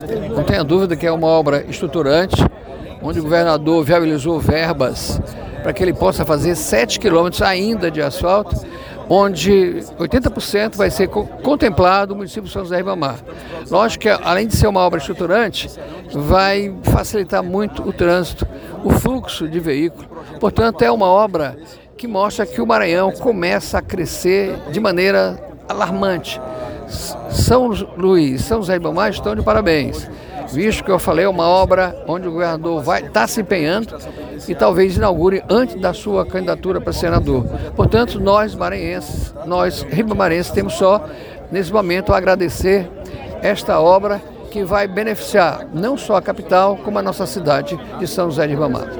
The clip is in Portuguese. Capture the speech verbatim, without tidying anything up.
Não tenha dúvida que é uma obra estruturante, onde o governador viabilizou verbas para que ele possa fazer sete quilômetros ainda de asfalto, onde oitenta por cento vai ser co contemplado o município de São José de Ribamar. Lógico que, além de ser uma obra estruturante, vai facilitar muito o trânsito, o fluxo de veículos. Portanto, é uma obra que mostra que o Maranhão começa a crescer de maneira alarmante. São Luís, São José de Ribamar estão de parabéns, visto que eu falei, é uma obra onde o governador vai estar se empenhando e talvez inaugure antes da sua candidatura para senador. Portanto, nós maranhenses, nós ribamarenses, temos só, nesse momento, a agradecer esta obra que vai beneficiar não só a capital, como a nossa cidade de São José de Ribamar.